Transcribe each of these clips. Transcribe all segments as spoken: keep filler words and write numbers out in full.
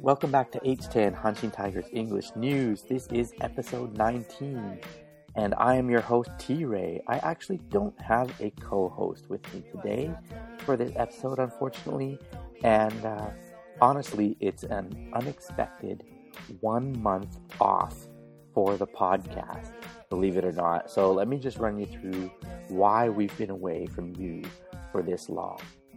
Welcome back to H ten Hanshin Tigers English News. This is episode nineteen, and I am your host, T-Ray. I actually don't have a co-host with me today for this episode, unfortunately, and uh, honestly, it's an unexpected one month off for the podcast, believe it or not. So let me just run you through why we've been away from you for this long.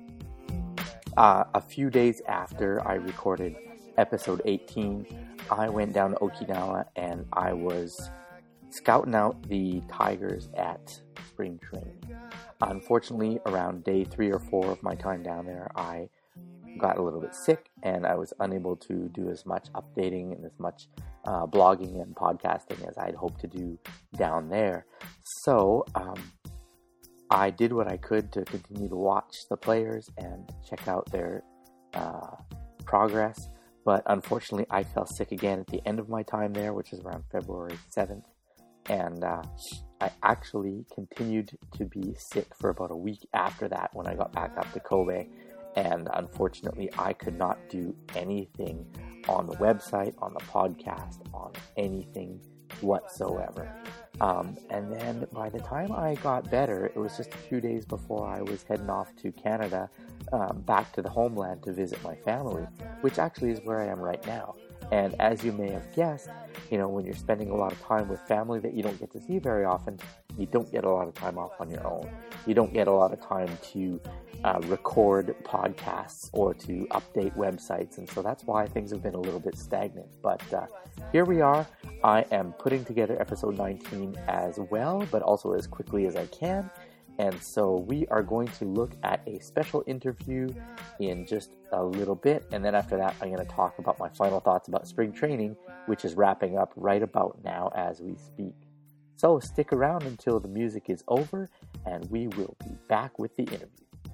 Uh, a few days after I recorded episode eighteen, I went down to Okinawa and I was scouting out the Tigers at spring training. Unfortunately, around day three or four of my time down there, I got a little bit sick and I was unable to do as much updating and as much uh, blogging and podcasting as I'd hoped to do down there. So, um, I did what I could to continue to watch the players and check out their uh, progress, but unfortunately I fell sick again at the end of my time there, which is around February seventh, and uh, I actually continued to be sick for about a week after that when I got back up to Kobe, and unfortunately I could not do anything on the website, on the podcast, on anything whatsoever. Um, and then by the time I got better, it was just a few days before I was heading off to Canada, um, back to the homeland to visit my family, which actually is where I am right now. And as you may have guessed, you know, when you're spending a lot of time with family that you don't get to see very often, you don't get a lot of time off on your own. You don't get a lot of time to uh, record podcasts or to update websites. And so that's why things have been a little bit stagnant. But uh, here we are. I am putting together episode nineteen as well, but also as quickly as I can. And so we are going to look at a special interview in just a little bit. And then after that, I'm going to talk about my final thoughts about spring training, which is wrapping up right about now as we speak. So stick around until the music is over, and we will be back with the interview.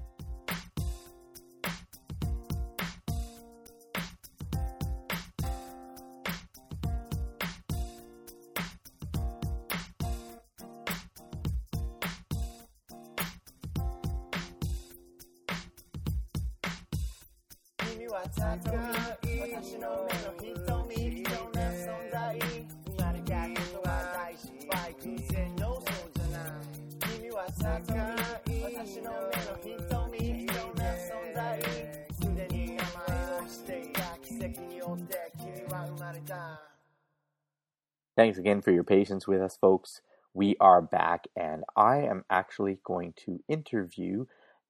Thanks again for your patience with us, folks. We are back, and I am actually going to interview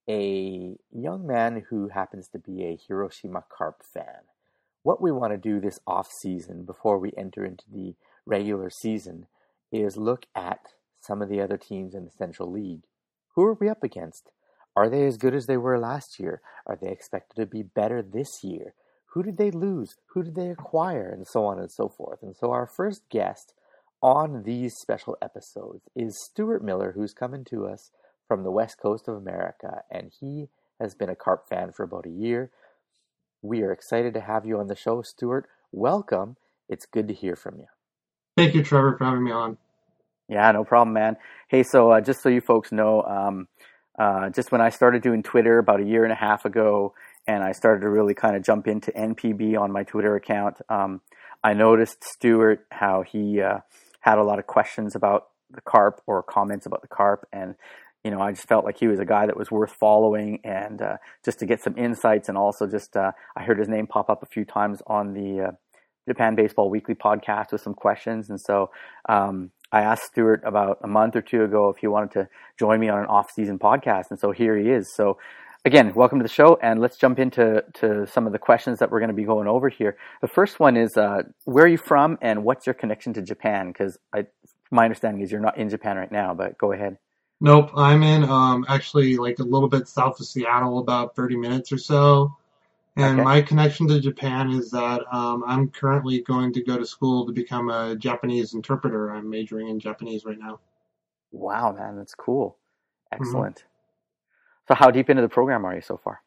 a young man who happens to be a Hiroshima Carp fan. What we want to do this off-season, before we enter into the regular season, is look at some of the other teams in the Central League. Who are we up against? Are they as good as they were last year? Are they expected to be better this year? Who did they lose? Who did they acquire? And so on and so forth. And so our first guest on these special episodes is Stuart Miller, who's coming to us from the west coast of America, and he has been a Carp fan for about a year. We are excited to have you on the show, Stuart. Welcome. It's good to hear from you. Thank you, Trevor, for having me on. Yeah, no problem, man. Hey, so uh, just so you folks know, um, uh, just when I started doing Twitter about a year and a half ago, and I started to really kind of jump into N P B on my Twitter account, um, I noticed Stuart, how he uh, had a lot of questions about the Carp or comments about the Carp, and you know, I just felt like he was a guy that was worth following, and uh, just to get some insights, and also just uh, I heard his name pop up a few times on the uh, Japan Baseball Weekly podcast with some questions, and so um, I asked Stuart about a month or two ago if he wanted to join me on an off-season podcast, and so here he is. So again, welcome to the show, and let's jump into to some of the questions that we're going to be going over here. The first one is, uh, where are you from, and what's your connection to Japan? Because my understanding is you're not in Japan right now, but go ahead. Nope, I'm in um, actually like a little bit south of Seattle, about thirty minutes or so. And Okay. my connection to Japan is that um, I'm currently going to go to school to become a Japanese interpreter. I'm majoring in Japanese right now. Wow, man, that's cool. Excellent. Mm-hmm. So how deep into the program are you so far?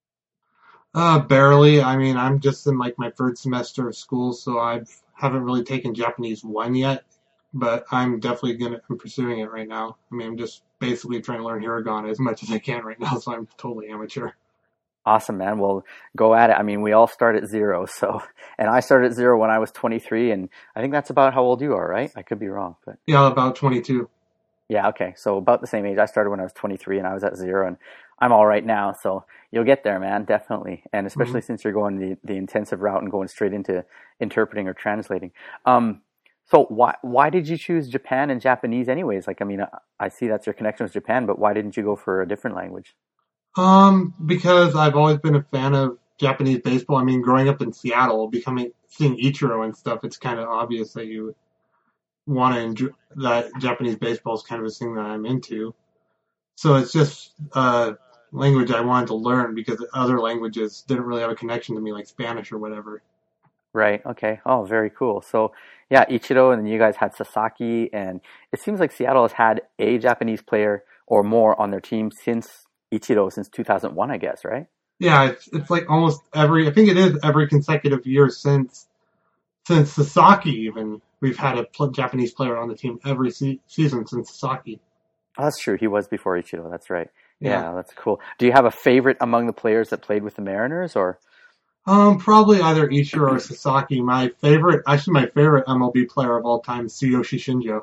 Uh, barely. I mean, I'm just in like my third semester of school, so I haven't really taken Japanese one yet. But I'm definitely gonna. I'm pursuing it right now. I mean, I'm just basically trying to learn hiragana as much as I can right now, so I'm totally amateur. Awesome, man. Well, go at it. I mean, we all start at zero. So, and I started at zero when I was twenty-three, and I think that's about how old you are, right? I could be wrong, but Yeah, about twenty-two. yeah, okay. So about the same age. I started when I was twenty-three, and I was at zero, and I'm all right now. So you'll get there, man, definitely. And especially Mm-hmm. since you're going the the intensive route and going straight into interpreting or translating. Um, so why why did you choose Japan and Japanese, anyways? Like, I mean, I, I see that's your connection with Japan, but why didn't you go for a different language? Um, because I've always been a fan of Japanese baseball. I mean, growing up in Seattle, becoming seeing Ichiro and stuff, it's kind of obvious that you want to enjoy that Japanese baseball is kind of a thing that I'm into. So it's just a language I wanted to learn because other languages didn't really have a connection to me, like Spanish or whatever. Right. Okay. Oh, very cool. So, yeah, Ichiro, and then you guys had Sasaki, and it seems like Seattle has had a Japanese player or more on their team since Ichiro, since two thousand one, I guess, right? Yeah, it's it's like almost every. I think it is every consecutive year since since Sasaki. Even we've had a pl- Japanese player on the team every se- season since Sasaki. Oh, that's true. He was before Ichiro. That's right. Yeah. Yeah, that's cool. Do you have a favorite among the players that played with the Mariners, or Um, probably either Ichiro or Sasaki. My favorite, actually, my favorite M L B player of all time is Tsuyoshi Shinjo.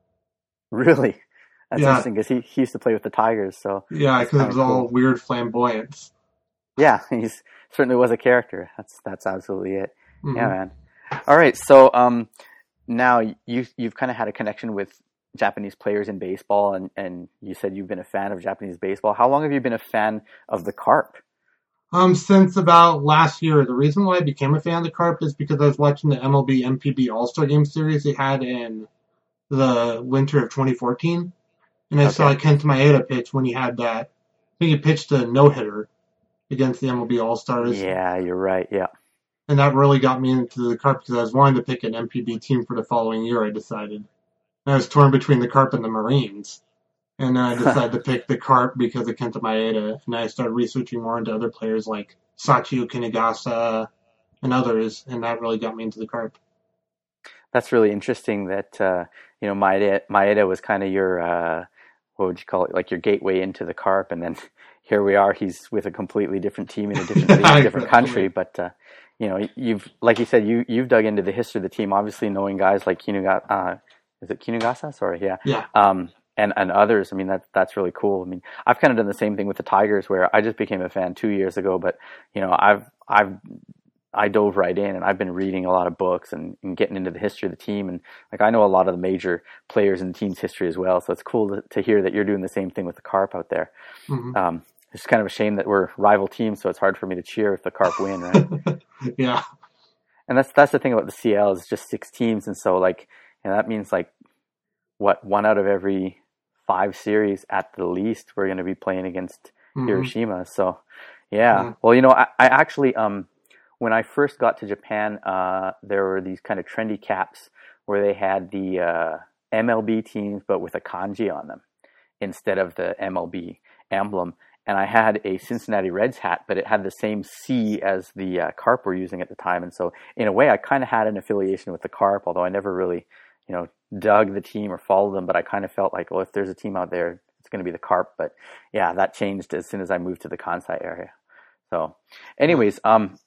really? That's Yeah, interesting because he, he used to play with the Tigers, so yeah, that's because it kind was of all cool. weird flamboyance. Yeah, he's certainly was a character. That's that's absolutely it. Yeah, Hmm. man. All right, so um, now you you've kind of had a connection with Japanese players in baseball, and and you said you've been a fan of Japanese baseball. How long have you been a fan of the Carp? Um, since about last year, the reason why I became a fan of the Carp is because I was watching the M L B M P B All-Star Game series they had in the winter of twenty fourteen, and I saw Okay. Kenta Maeda pitch when he had that. I think he pitched a no-hitter against the M L B All-Stars, Yeah, you're right. Yeah. and that really got me into the Carp because I was wanting to pick an M P B team for the following year, I decided. And I was torn between the Carp and the Marines. And then I decided to pick the Carp because of Kenta Maeda. And I started researching more into other players like Sachio Kinigasa and others, and that really got me into the Carp. That's really interesting that uh, you know Maeda Maeda was kind of your uh, what would you call it, like your gateway into the Carp, and then here we are. He's with a completely different team in a different league, different country. Exactly. But uh, you know, you've like you said, you you've dug into the history of the team. Obviously, knowing guys like Kinugasa, uh, is it Kinugasa? Sorry, yeah, Yeah. um, and and others. I mean, that that's really cool. I mean, I've kind of done the same thing with the Tigers, where I just became a fan two years ago. But you know, I've I've I dove right in, and I've been reading a lot of books and, and getting into the history of the team. And like, I know a lot of the major players in the team's history as well. So it's cool to, to hear that you're doing the same thing with the Carp out there. Hmm. Um, it's kind of a shame that we're rival teams, so it's hard for me to cheer if the Carp win, right? Yeah. And that's that's the thing about the C L, is just six teams, and so like, and that means like what, one out of every five series at the least we're going to be playing against Hmm. Hiroshima. So yeah, Yeah. well, you know, I, I actually um. when I first got to Japan, uh, there were these kind of trendy caps where they had the uh, M L B teams, but with a kanji on them instead of the M L B emblem. And I had a Cincinnati Reds hat, but it had the same C as the uh, Carp were using at the time. And so in a way, I kind of had an affiliation with the Carp, although I never really, you know, dug the team or followed them. But I kind of felt like, well, if there's a team out there, it's going to be the Carp. But yeah, that changed as soon as I moved to the Kansai area. So anyways, um,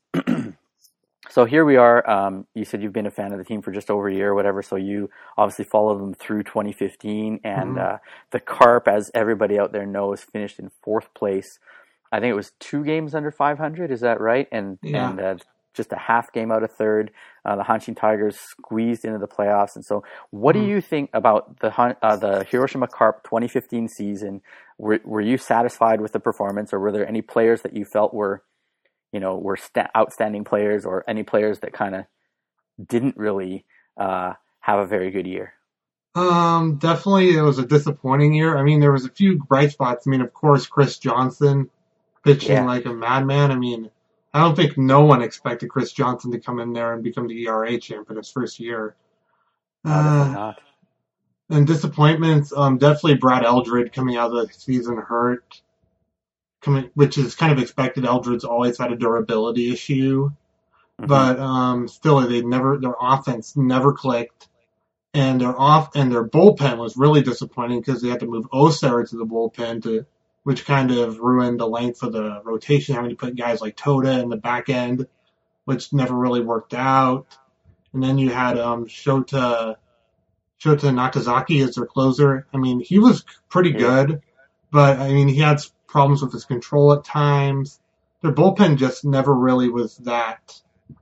so here we are. Um, you said you've been a fan of the team for just over a year or whatever. So you obviously followed them through twenty fifteen, and Hmm. uh, the Carp, as everybody out there knows, finished in fourth place. I think it was two games under five hundred. Is that right? And Yeah. and uh, just a half game out of third. Uh, the Hanshin Tigers squeezed into the playoffs. And so, what do Hmm. you think about the Han- uh, the Hiroshima Carp twenty fifteen season? Were were you satisfied with the performance, or were there any players that you felt were you know, were sta- outstanding players, or any players that kind of didn't really uh, have a very good year? Um, definitely it was a disappointing year. I mean, there was a few bright spots. I mean, of course, Chris Johnson pitching Yeah, like a madman. I mean, I don't think no one expected Chris Johnson to come in there and become the E R A champ in his first year. no, definitely Uh, not. and disappointments, um, definitely Brad Eldred coming out of the season hurt, coming, which is kind of expected. Eldred's always had a durability issue, Hmm. but um, still, they never their offense never clicked, and their off and their bullpen was really disappointing because they had to move Oser to the bullpen to which kind of ruined the length of the rotation, having to put guys like Toda in the back end, which never really worked out. And then you had um, Shota Shota Nakazaki as their closer. I mean, he was pretty good, but I mean, he had problems with his control at times. Their bullpen just never really was that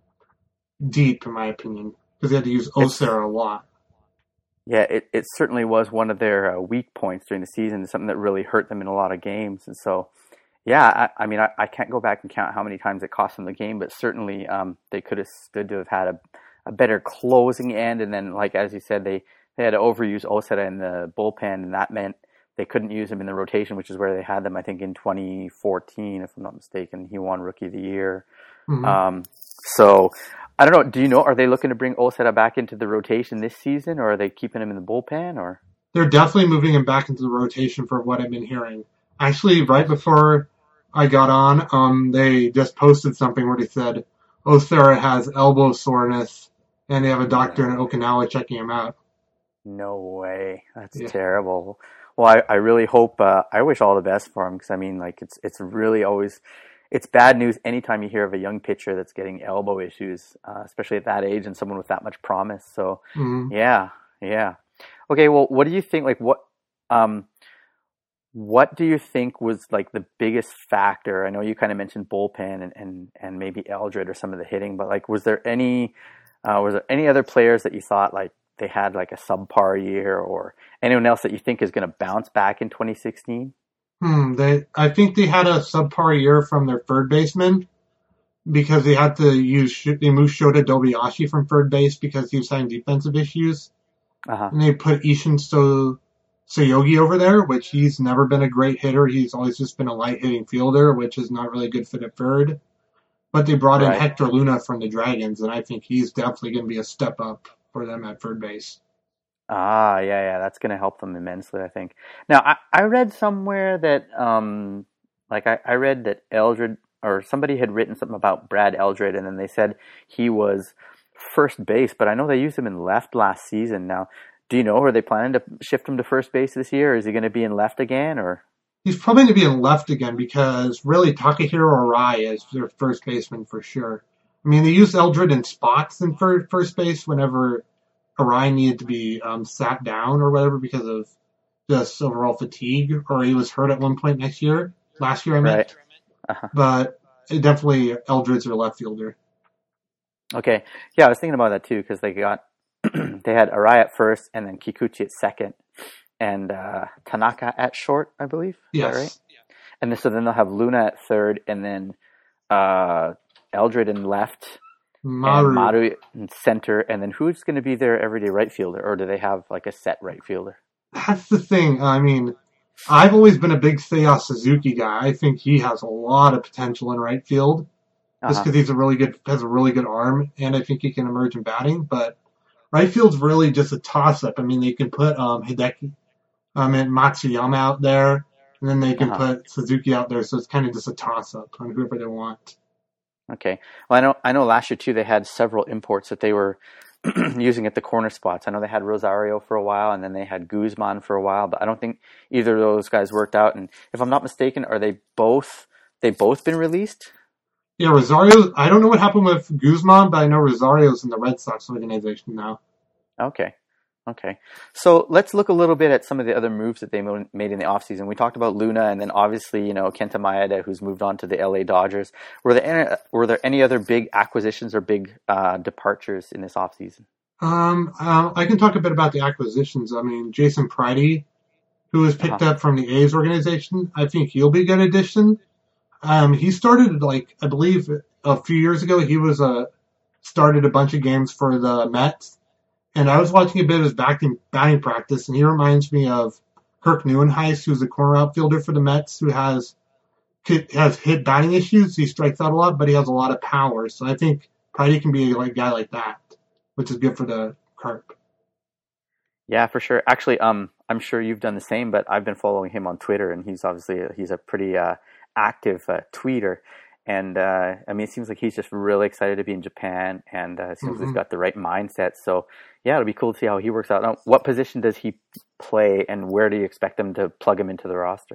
deep, in my opinion, because they had to use Osera a lot. Yeah, it, it certainly was one of their uh, weak points during the season, something that really hurt them in a lot of games. And so, yeah, I, I mean, I, I can't go back and count how many times it cost them the game, but certainly um, they could have stood to have had a, a better closing end. And then, like as you said, they, they had to overuse Osera in the bullpen, and that meant they couldn't use him in the rotation, which is where they had them, I think, in twenty fourteen, if I'm not mistaken. He won Rookie of the Year. Mm-hmm. Um, so, I don't know. Do you know, are they looking to bring Osera back into the rotation this season, or are they keeping him in the bullpen? Or They're definitely moving him back into the rotation for what I've been hearing. Actually, right before I got on, um, they just posted something where they said Osera has elbow soreness, and they have a doctor in Okinawa checking him out. No way. That's yeah. terrible. Well, I, I really hope, uh, I wish all the best for him, because I mean, like, it's it's really always, it's bad news anytime you hear of a young pitcher that's getting elbow issues, uh, especially at that age and someone with that much promise. So, mm-hmm. yeah, yeah. Okay, well, what do you think, like, what, um, what do you think was, like, the biggest factor? I know you kind of mentioned bullpen and, and, and maybe Eldred or some of the hitting, but, like, was there any, uh, was there any other players that you thought, like, they had like a subpar year, or anyone else that you think is going to bounce back in twenty sixteen? Hmm. They, I think they had a subpar year from their third baseman because they had to use, they moved Shota Dobayashi from third base because he was having defensive issues. Uh-huh. And they put Ishin So, Soyogi over there, which he's never been a great hitter. He's always just been a light hitting fielder, which is not really a good fit at third. But they brought right. in Hector Luna from the Dragons, and I think he's definitely going to be a step up for them at third base. Ah, yeah, yeah, that's going to help them immensely, I think. Now, I, I read somewhere that, um, like, I, I read that Eldred, or somebody had written something about Brad Eldred, and then they said he was first base, but I know they used him in left last season. Now, do you know, are they planning to shift him to first base this year, or is he going to be in left again, or? He's probably going to be in left again, because really Takahiro Arai is their first baseman for sure. I mean, they used Eldred in spots in first base whenever Arai needed to be um, sat down or whatever because of just overall fatigue, or he was hurt at one point next year. Last year, I meant. Right. Uh-huh. But definitely Eldred's their left fielder. Okay. Yeah, I was thinking about that too, because they got they had Arai at first and then Kikuchi at second and uh, Tanaka at short, I believe. Yes. Right? And then, so then they'll have Luna at third and then uh, Eldred in left, Maru. and Maru in center, and then who's going to be their everyday right fielder, or do they have like a set right fielder? That's the thing. I mean, I've always been a big Seiya Suzuki guy. I think he has a lot of potential in right field, just because uh-huh. he's a really good has a really good arm, and I think he can emerge in batting. But right field's really just a toss up. I mean, they can put um, Hideki um, and Matsuyama out there, and then they can uh-huh. put Suzuki out there. So it's kind of just a toss up on whoever they want. Okay. Well, I know I know last year, too, they had several imports that they were using at the corner spots. I know they had Rosario for a while, and then they had Guzman for a while, but I don't think either of those guys worked out. And if I'm not mistaken, are they both they both been released? Yeah, Rosario, I don't know what happened with Guzman, but I know Rosario's in the Red Sox organization now. Okay. Okay. So let's look a little bit at some of the other moves that they made in the offseason. We talked about Luna, and then obviously, you know, Kenta Maeda, who's moved on to the L A Dodgers. Were there any, were there any other big acquisitions or big uh, departures in this offseason? Um, uh, I can talk a bit about the acquisitions. I mean, Jason Pridey, who was picked uh-huh. up from the A's organization, I think he'll be a good addition. Um, he started, like, I believe a few years ago, he was uh, started a bunch of games for the Mets. And I was watching a bit of his batting, batting practice, and he reminds me of Kirk Neuenhuis, who's a corner outfielder for the Mets, who has has hit batting issues. He strikes out a lot, but he has a lot of power. So I think Pridey can be a like, guy like that, which is good for the Carp. Yeah, for sure. Actually, um, I'm sure you've done the same, but I've been following him on Twitter, and he's obviously a, he's a pretty uh, active uh, tweeter. And, uh, I mean, it seems like he's just really excited to be in Japan, and uh, it seems mm-hmm. like he's got the right mindset. So, yeah, it'll be cool to see how he works out. Now, what position does he play, and where do you expect them to plug him into the roster?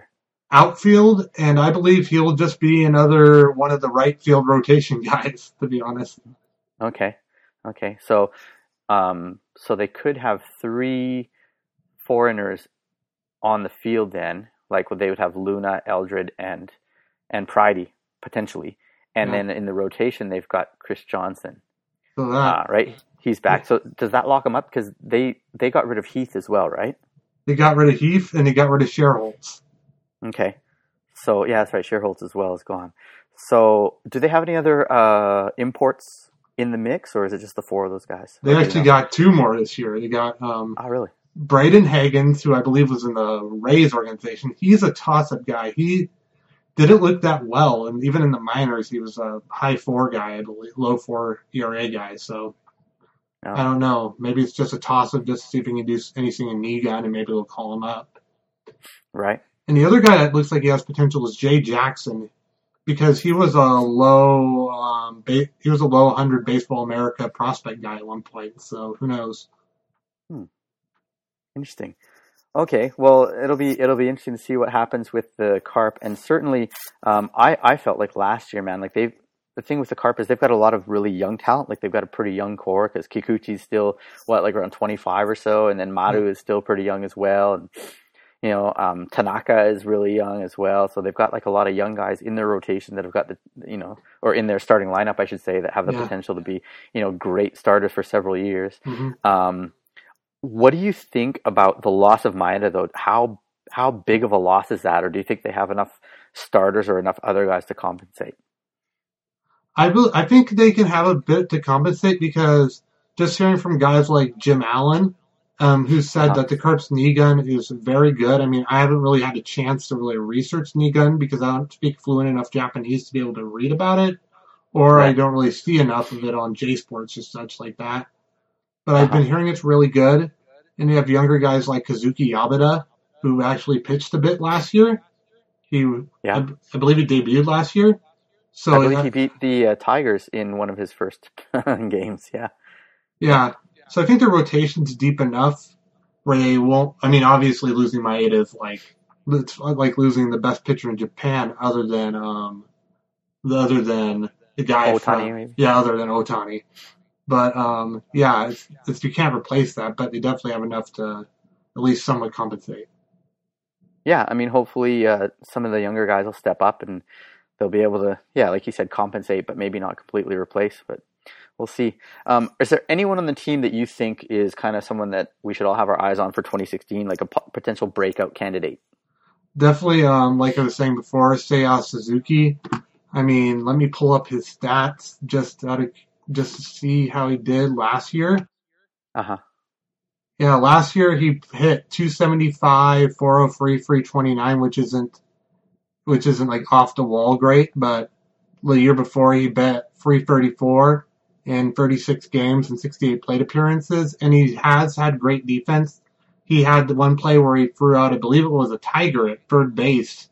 outfield, and I believe he'll just be another one of the right field rotation guys, to be honest. Okay. Okay. So, um, so they could have three foreigners on the field then, like they would have Luna, Eldred, and and Pridey potentially, and Yeah. then in the rotation they've got Chris Johnson, So that uh, right? He's back. So does that lock him up? Because they they got rid of Heath as well, right? they got rid of Heath and they got rid of Sherholtz. Okay. So yeah, that's right. Sherholtz as well is gone. So do they have any other uh, imports in the mix, or is it just the four of those guys? They Or do you actually know? got two more this year. They got um, Oh, really? Braden Hagens, who I believe was in the Rays organization. He's a toss-up guy. He didn't look that well, and even in the minors, he was a high four guy, I believe, low four E R A guy. So No. I don't know. Maybe it's just a toss-up just to see if he can do anything in knee gun, and maybe they'll call him up. Right. And the other guy that looks like he has potential is Jay Jackson, because he was a low, um, ba- he was a low one hundred Baseball America prospect guy at one point. So who knows? Hmm. Interesting. Okay, well, it'll be it'll be interesting to see what happens with the Carp, and certainly, um, I I felt like last year, man, like they've the thing with the Carp is they've got a lot of really young talent. Like they've got a pretty young core because Kikuchi's still what like around twenty-five or so, and then Maru is still pretty young as well, and you know um, Tanaka is really young as well. So they've got like a lot of young guys in their rotation that have got the you know or in their starting lineup, I should say, that have the Yeah. potential to be you know great starters for several years. Mm-hmm. Um, What do you think about the loss of Maeda, though? How how big of a loss is that, or do you think they have enough starters or enough other guys to compensate? I will, I think they can have a bit to compensate because just hearing from guys like Jim Allen, um, who said Uh-huh. that the Carp's knee gun is very good. I mean, I haven't really had a chance to really research knee gun because I don't speak fluent enough Japanese to be able to read about it, or I Right. don't really see enough of it on J Sports or such like that. But I've Uh-huh. been hearing it's really good. And you have younger guys like Kazuki Yabada, who actually pitched a bit last year. He, Yeah. I, I believe he debuted last year. So I believe yeah, he beat the uh, Tigers in one of his first games. Yeah. yeah. So I think their rotation's deep enough where they won't. I mean, obviously losing Maeda is like it's like losing the best pitcher in Japan, other than um, the other than the guy Ohtani, from maybe? yeah, other than Otani. But um, yeah, it's, it's, you can't replace that. But they definitely have enough to at least somewhat compensate. Yeah. I mean, hopefully uh, some of the younger guys will step up and they'll be able to, yeah, like you said, compensate, but maybe not completely replace. But we'll see. Um, is there anyone on the team that you think is kind of someone that we should all have our eyes on for twenty sixteen, like a p- potential breakout candidate? Definitely, um, like I was saying before, Seiya Suzuki. I mean, let me pull up his stats just out of just to see how he did last year. Uh huh. Yeah, last year he hit two seventy-five, four oh three, three twenty-nine, which isn't which isn't like off the wall great, but the year before he bet three thirty-four in thirty-six games and sixty-eight plate appearances, and he has had great defense. He had the one play where he threw out, I believe it was a tiger at third base.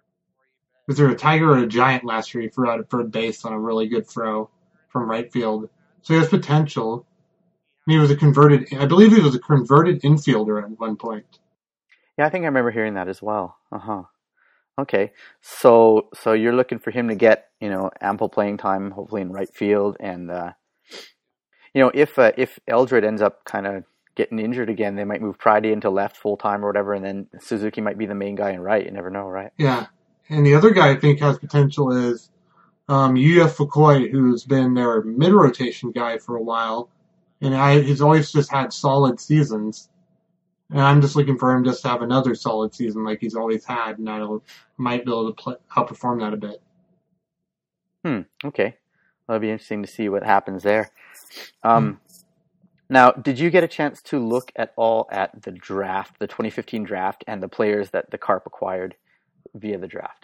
Was there a tiger or a giant last year he threw out at third base on a really good throw from right field? So he has potential. And he was a converted, I believe he was a converted infielder at one point. Yeah, I think I remember hearing that as well. Uh huh. Okay, so so you're looking for him to get you know ample playing time, hopefully in right field, and uh, you know if uh, if Eldred ends up kind of getting injured again, they might move Pridey into left full time or whatever, and then Suzuki might be the main guy in right. You never know, right? Yeah. And the other guy I think has potential is um, Yuya Fukui, who's been their mid-rotation guy for a while. And I, he's always just had solid seasons. And I'm just looking for him just to have another solid season like he's always had. And I might be able to play, outperform that a bit. Hmm. Okay, that'll be interesting to see what happens there. Um, hmm. Now, did you get a chance to look at all at the draft, the twenty fifteen draft, and the players that the Carp acquired via the draft?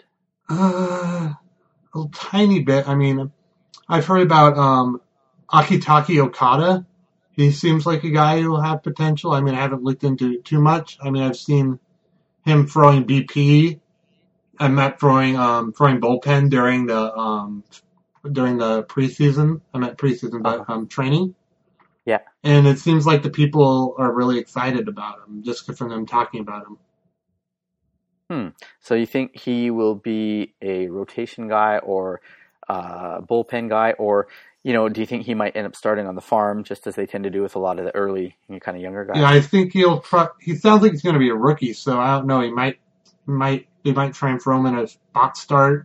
Uh, a tiny bit. I mean, I've heard about um, Akitaki Okada. He seems like a guy who will have potential. I mean, I haven't looked into it too much. I mean, I've seen him throwing B P. I met throwing um, throwing bullpen during the um, during the preseason. I meant preseason, but Uh-huh. um, training. Yeah. And it seems like the people are really excited about him just from them talking about him. Hmm. So you think he will be a rotation guy or uh, bullpen guy, or you know, do you think he might end up starting on the farm, just as they tend to do with a lot of the early, you know, kind of younger Yeah, guys? I think he'll. Pro- he sounds like he's going to be a rookie, so I don't know. He might, might they might try and throw him in a spot start,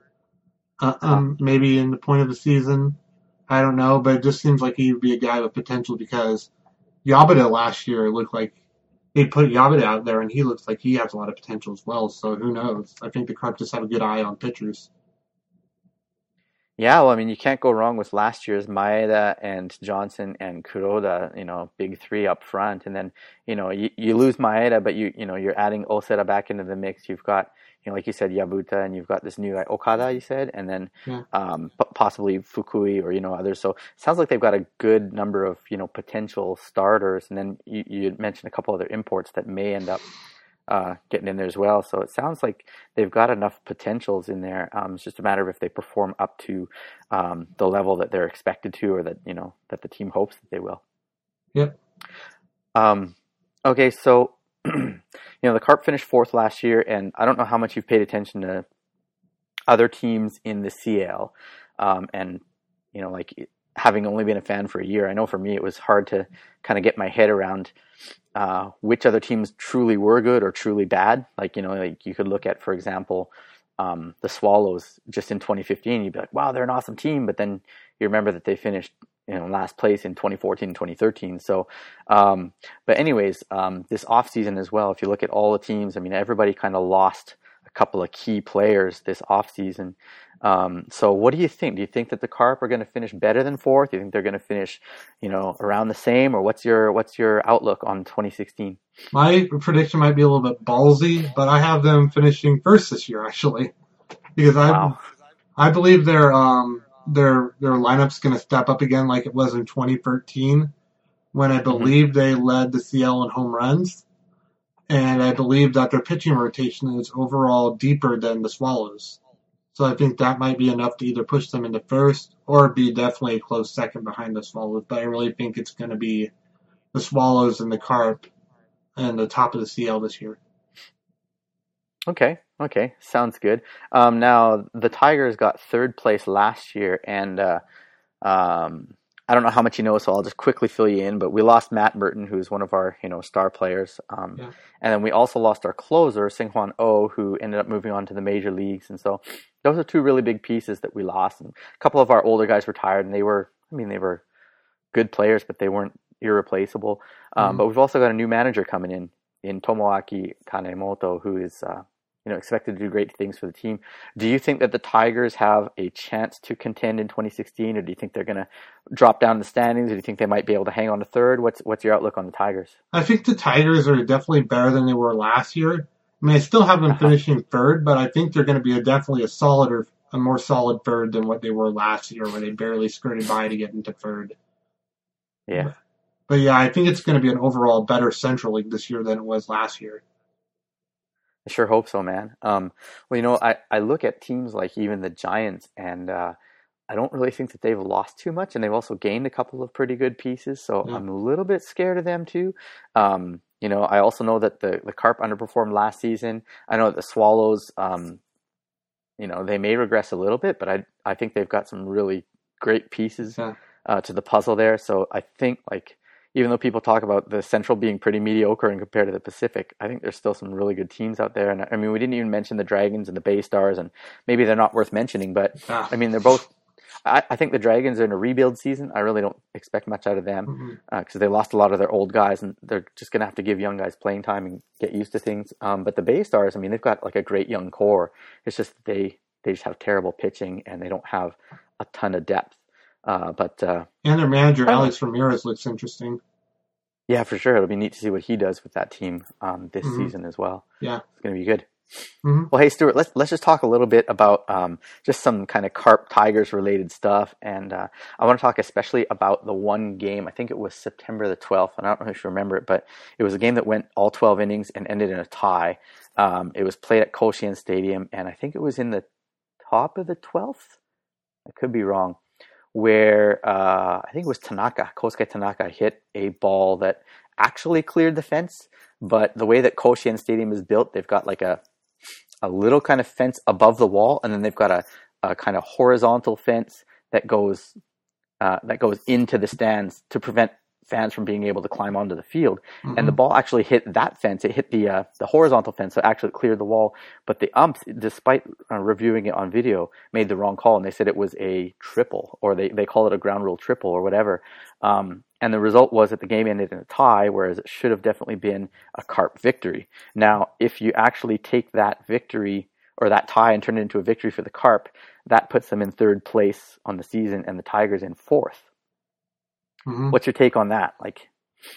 uh, Uh-huh. um, maybe in the point of the season. I don't know, but it just seems like he'd be a guy with potential because Yabada last year looked like they put Yabada out there, and he looks like he has a lot of potential as well. So who knows? I think the Cubs just have a good eye on pitchers. Yeah, well, I mean, you can't go wrong with last year's Maeda and Johnson and Kuroda, you know, big three up front. And then, you know, you, you lose Maeda, but you, you know, you're adding Osera back into the mix. You've got, you know, like you said, Yabuta, and you've got this new guy, Okada, you said, and then Yeah. um, p- possibly Fukui or, you know, others. So it sounds like they've got a good number of, you know, potential starters. And then you, you mentioned a couple other imports that may end up uh, getting in there as well. So it sounds like they've got enough potentials in there. Um, it's just a matter of if they perform up to um, the level that they're expected to, or that you know that the team hopes that they will. Yep. Um, okay, so you know the Carp finished fourth last year, and I don't know how much you've paid attention to other teams in the C L, um, and you know like having only been a fan for a year, I know for me it was hard to kind of get my head around uh, which other teams truly were good or truly bad. Like, you know, like you could look at, for example, um, the Swallows just in twenty fifteen. You'd be like, wow, they're an awesome team. But then you remember that they finished, you know, last place in twenty fourteen and twenty thirteen. So, um, but anyways, um, this offseason as well, if you look at all the teams, I mean, everybody kind of lost a couple of key players this offseason. Um, so what do you think? Do you think that the Carp are going to finish better than fourth? Do you think they're going to finish, you know, around the same, or what's your what's your outlook on twenty sixteen? My prediction might be a little bit ballsy, but I have them finishing first this year actually, because I Wow. I believe their um their their lineup's going to step up again like it was in twenty thirteen when I Mm-hmm. believe they led the C L in home runs, and I believe that their pitching rotation is overall deeper than the Swallows. So I think that might be enough to either push them into first or be definitely a close second behind the Swallows. But I really think it's going to be the Swallows and the Carp and the top of the C L this year. Okay. Okay. Sounds good. Um, now the Tigers got third place last year, and uh, um, I don't know how much you know, so I'll just quickly fill you in. But we lost Matt Burton, who's one of our you know star players, um, Yeah. and then we also lost our closer, Singhwan Oh, who ended up moving on to the major leagues. And so those are two really big pieces that we lost. And a couple of our older guys retired, and they were, I mean, they were good players, but they weren't irreplaceable. Um, Mm-hmm. But we've also got a new manager coming in, in Tomoaki Kanemoto, who is uh, you know expected to do great things for the team. Do you think that the Tigers have a chance to contend in twenty sixteen, or do you think they're going to drop down the standings, or do you think they might be able to hang on to third? What's what's your outlook on the Tigers? I think the Tigers are definitely better than they were last year. I mean, I still have them Uh-huh. finishing third, but I think they're going to be a, definitely a solider, a more solid third than what they were last year, where they barely skirted by to get into third. Yeah. But yeah, I think it's going to be an overall better Central League this year than it was last year. I sure hope so, man. Um, well, you know, I, I look at teams like even the Giants, and uh, I don't really think that they've lost too much, and they've also gained a couple of pretty good pieces. So Yeah. I'm a little bit scared of them too. Um, you know, I also know that the the Carp underperformed last season. I know that the Swallows, um, you know, they may regress a little bit, but I I think they've got some really great pieces Yeah. uh, to the puzzle there. So I think like. Even though people talk about the Central being pretty mediocre and compared to the Pacific, I think there's still some really good teams out there. And I mean, we didn't even mention the Dragons and the Bay Stars, and maybe they're not worth mentioning, but Yeah. I mean, they're both. I, I think the Dragons are in a rebuild season. I really don't expect much out of them Mm-hmm. because uh, they lost a lot of their old guys, and they're just going to have to give young guys playing time and get used to things. Um, but the Bay Stars, I mean, they've got like a great young core. It's just they they just have terrible pitching, and they don't have a ton of depth. Uh, but uh, And their manager, I don't know. Alex Ramirez, looks interesting. Yeah, for sure. It'll be neat to see what he does with that team um, this Mhm. season as well. Yeah. It's going to be good. Mhm. Well, hey, Stuart, let's let's just talk a little bit about um, just some kind of Carp Tigers related stuff, and uh, I want to talk especially about the one game. I think it was September the twelfth, and I don't know if you remember it, but it was a game that went all twelve innings and ended in a tie. Um, it was played at Koshien Stadium, and I think it was in the top of the twelfth. I could be wrong. Where uh, I think it was Tanaka, Kosuke Tanaka hit a ball that actually cleared the fence, but the way that Koshien Stadium is built, they've got like a a little kind of fence above the wall, and then they've got a, a kind of horizontal fence that goes uh, that goes into the stands to prevent fans from being able to climb onto the field. Mm-hmm. And the ball actually hit that fence. It hit the uh, the horizontal fence, so it actually cleared the wall. But the umps, despite uh, reviewing it on video, made the wrong call, and they said it was a triple, or they, they call it a ground rule triple or whatever. Um, and the result was that the game ended in a tie, whereas it should have definitely been a Carp victory. Now, if you actually take that victory or that tie and turn it into a victory for the Carp, that puts them in third place on the season, and the Tigers in fourth. Mm-hmm. What's your take on that? Like,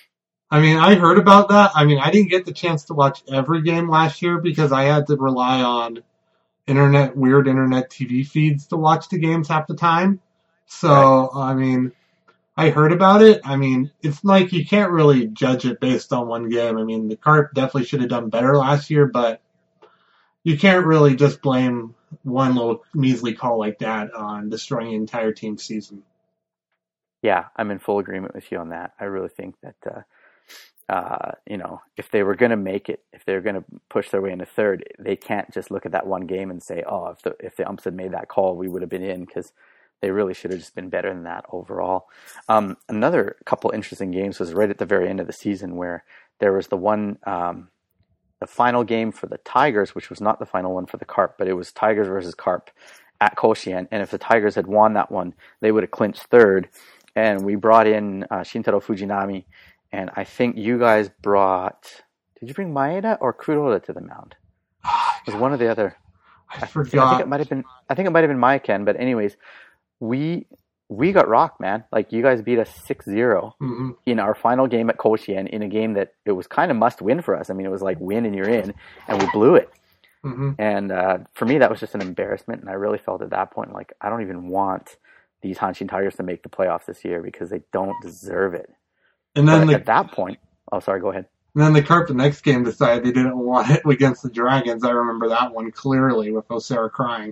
I mean, I heard about that. I mean, I didn't get the chance to watch every game last year because I had to rely on internet, weird internet T V feeds to watch the games half the time. So, right. I mean, I heard about it. I mean, it's like you can't really judge it based on one game. I mean, the Carp definitely should have done better last year, but you can't really just blame one little measly call like that on destroying the entire team's season. Yeah, I'm in full agreement with you on that. I really think that, uh, uh, you know, if they were going to make it, if they were going to push their way into third, they can't just look at that one game and say, oh, if the if the umps had made that call, we would have been in, because they really should have just been better than that overall. Um, another couple interesting games was right at the very end of the season, where there was the one, um, the final game for the Tigers, which was not the final one for the Carp, but it was Tigers versus Carp at Koshien. And if the Tigers had won that one, they would have clinched third. And we brought in uh, Shintaro Fujinami, and I think you guys brought, did you bring Maeda or Kuroda to the mound? It was one or the other. I, I forgot. I think it might have been, I think it might have been Maiken, but anyways, we we got rocked, man. Like, you guys beat us six zero mm-hmm. in our final game at Koshien, in a game that it was kind of must win for us. I mean, it was like win and you're in, and we blew it. Mm-hmm. And uh, for me, that was just an embarrassment, and I really felt at that point like I don't even want these Hanshin Tigers to make the playoffs this year, because they don't deserve it. And then the, the, at that point, oh, sorry, go ahead. And then the Carp the next game decided they didn't want it against the Dragons. I remember that one clearly with Osera crying.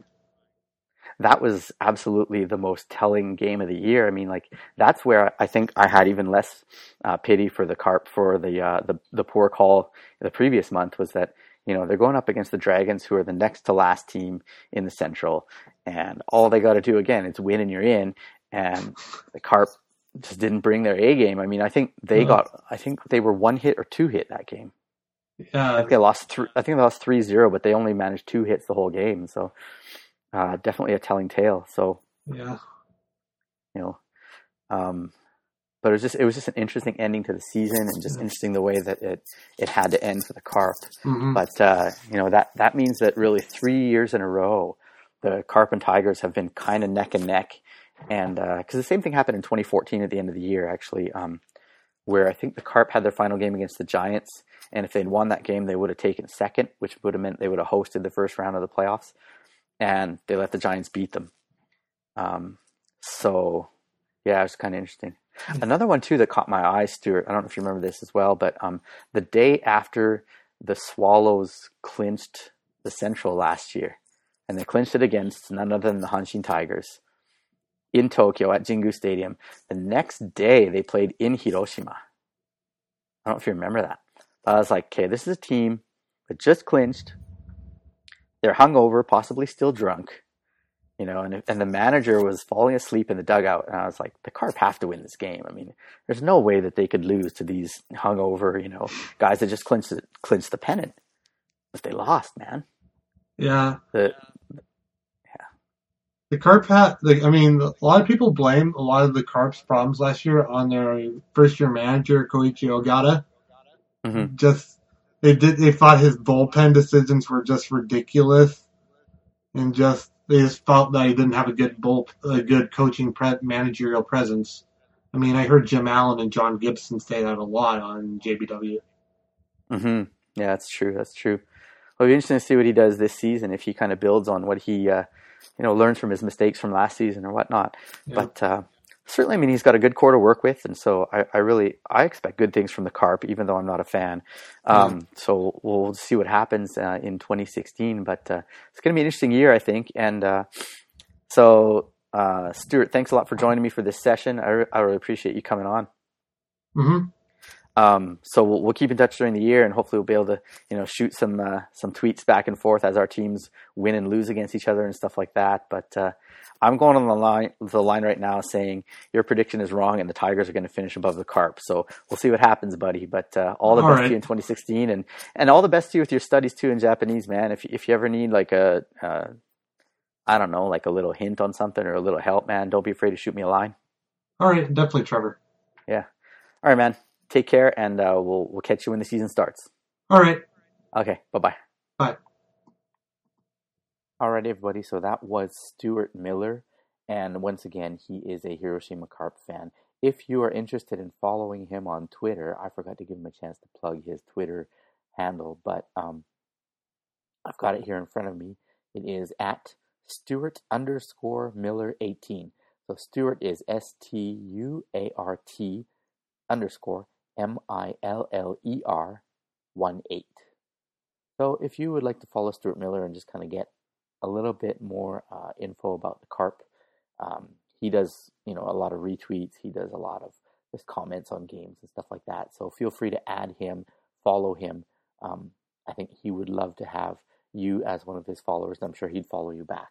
That was absolutely the most telling game of the year. I mean, like, that's where I think I had even less uh, pity for the Carp for the, uh, the the poor call the previous month, was that, you know, they're going up against the Dragons, who are the next to last team in the Central, and all they got to do again is win and you're in. And the Carp just didn't bring their A game. I mean, I think they uh, got, I think they were one hit or two hit that game. Yeah, I think they lost three. I think they lost three zero, but they only managed two hits the whole game. So uh, definitely a telling tale. So yeah, you know, um, but it was just it was just an interesting ending to the season, and just interesting the way that it it had to end for the Carp. Mm-hmm. But uh, you know, that that means that really three years in a row, the Carp and Tigers have been kind of neck and neck. And because uh, the same thing happened in twenty fourteen at the end of the year, actually, um, where I think the Carp had their final game against the Giants, and if they'd won that game, they would have taken second, which would have meant they would have hosted the first round of the playoffs, and they let the Giants beat them. Um, so, yeah, it was kind of interesting. Another one, too, that caught my eye, Stuart, I don't know if you remember this as well, but um, the day after the Swallows clinched the Central last year, and they clinched it against none other than the Hanshin Tigers, in Tokyo at Jingu Stadium. The next day, they played in Hiroshima. I don't know if you remember that. But I was like, okay, this is a team that just clinched. They're hungover, possibly still drunk, you know, and and the manager was falling asleep in the dugout. And I was like, the Carp have to win this game. I mean, there's no way that they could lose to these hungover, you know, guys that just clinched the, clinched the pennant. But they lost, man. Yeah. The, The Carp had, like, I mean, a lot of people blame a lot of the Carp's problems last year on their first-year manager, Koichi Ogata. Mm-hmm. Just, they did, they thought his bullpen decisions were just ridiculous, and just, they just felt that he didn't have a good bull, a good coaching pre- managerial presence. I mean, I heard Jim Allen and John Gibson say that a lot on J B W. Mm-hmm. Yeah, that's true. That's true. Well, it'll be interesting to see what he does this season, if he kind of builds on what he, uh, you know, learns from his mistakes from last season or whatnot. Yeah. But uh, certainly, I mean, he's got a good core to work with, and so I, I really, I expect good things from the Carp, even though I'm not a fan. Um, mm. So we'll see what happens uh, in twenty sixteen, but uh, it's going to be an interesting year, I think. And uh, so, uh, Stuart, thanks a lot for joining me for this session. I, re- I really appreciate you coming on. Mm-hmm. Um, so we'll, we'll keep in touch during the year, and hopefully we'll be able to, you know, shoot some uh, some tweets back and forth as our teams win and lose against each other and stuff like that. But uh, I'm going on the line the line right now saying your prediction is wrong, and the Tigers are going to finish above the Carp. So we'll see what happens, buddy. But uh, all the All best right. to you in twenty sixteen, and, and all the best to you with your studies too in Japanese, man. If if you ever need like a uh, I don't know, like a little hint on something or a little help, man, don't be afraid to shoot me a line. All right, definitely, Trevor. Yeah. All right, man. Take care, and uh, we'll we'll catch you when the season starts. All right. Okay. Bye-bye. Bye. All right, everybody. So that was Stuart Miller, and once again, he is a Hiroshima Carp fan. If you are interested in following him on Twitter, I forgot to give him a chance to plug his Twitter handle, but um, I've got it here in front of me. It is at Stuart underscore Miller eighteen. So Stuart is S T U A R T underscore M I L L E R one eight. So if you would like to follow Stuart Miller and just kind of get a little bit more uh, info about the Carp, um, he does, you know, a lot of retweets. He does a lot of just comments on games and stuff like that. So feel free to add him, follow him. Um, I think he would love to have you as one of his followers. I'm sure he'd follow you back.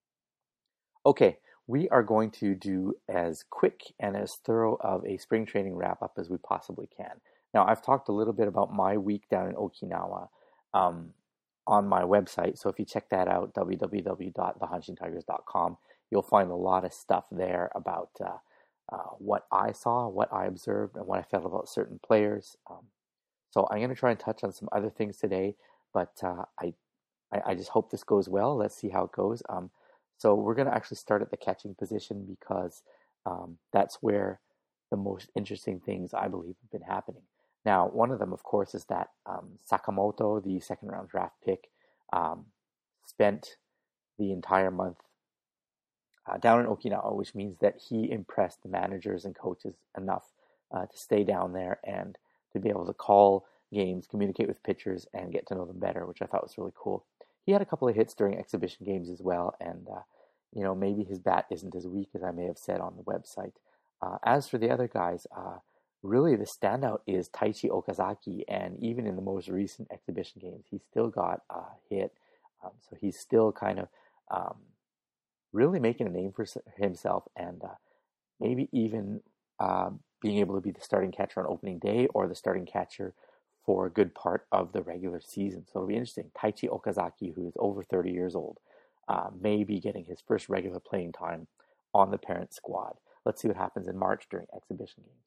Okay. We are going to do as quick and as thorough of a spring training wrap-up as we possibly can. Now, I've talked a little bit about my week down in Okinawa um, on my website, so if you check that out, w w w dot the hanshin tigers dot com, you'll find a lot of stuff there about uh, uh, what I saw, what I observed, and what I felt about certain players. Um, so I'm going to try and touch on some other things today, but uh, I, I, I just hope this goes well. Let's see how it goes. Um, So we're going to actually start at the catching position because um, that's where the most interesting things, I believe, have been happening. Now, one of them, of course, is that um, Sakamoto, the second-round draft pick, um, spent the entire month uh, down in Okinawa, which means that he impressed the managers and coaches enough uh, to stay down there and to be able to call games, communicate with pitchers, and get to know them better, which I thought was really cool. He had a couple of hits during exhibition games as well, and uh, you know, maybe his bat isn't as weak as I may have said on the website. Uh, as for the other guys, uh, really the standout is Taichi Okazaki, and even in the most recent exhibition games, he still got a hit. Um, so he's still kind of um, really making a name for himself, and uh, maybe even uh, being able to be the starting catcher on opening day or the starting catcher for a good part of the regular season. So it'll be interesting. Taichi Okazaki, who is over thirty years old, uh, may be getting his first regular playing time on the parent squad. Let's see what happens in March during exhibition games.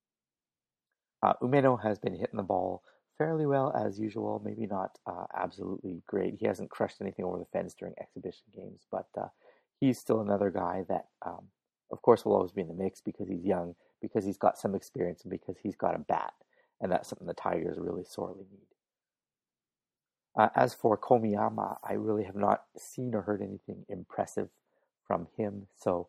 Uh, Umeno has been hitting the ball fairly well as usual, maybe not uh, absolutely great. He hasn't crushed anything over the fence during exhibition games, but uh, he's still another guy that, um, of course, will always be in the mix because he's young, because he's got some experience, and because he's got a bat. And that's something the Tigers really sorely need. Uh, as for Komiyama, I really have not seen or heard anything impressive from him. So